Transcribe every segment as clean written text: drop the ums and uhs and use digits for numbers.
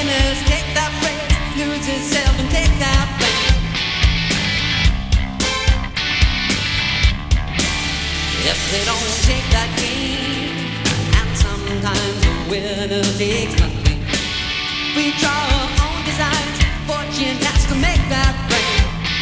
Winners take that praise, losers seldom take that blame. If they don't take that game, and sometimes the winner takes nothing. We draw our own designs, fortune has to make that rain.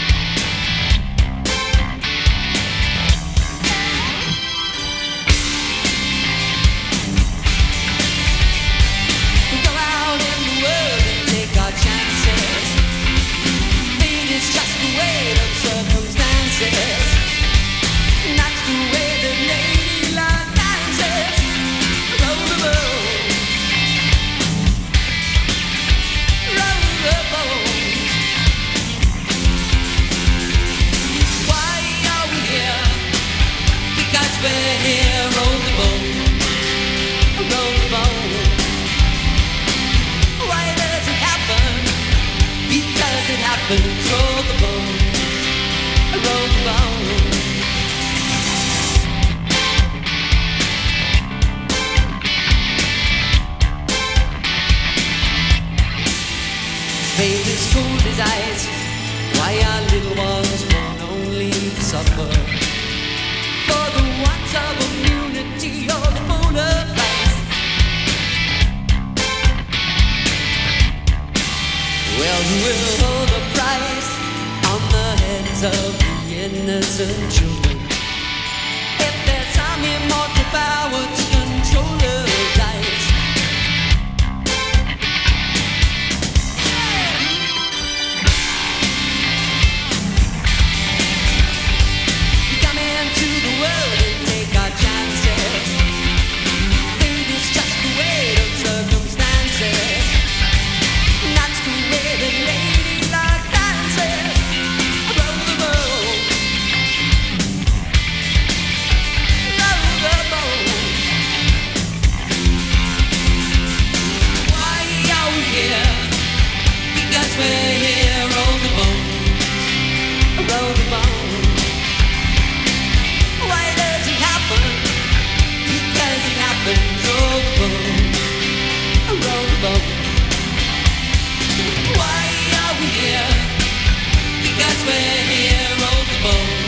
We go out in the world and take our chances. Fate is just the weight of circumstances. That's the way that lady luck dances. Roll the boat, roll the boat. Why are we here? Because we're here. Roll the boat, roll the boat. Why does it happen? Because it happens. Roll the boat, roll the boat. Fate is cold as ice. Why are little ones born only to suffer? For the wants of immunity or the polar price. Well, who will hold the price on the heads of the innocent children? If there's some immortal power to control the dice.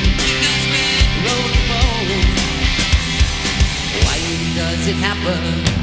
It happen.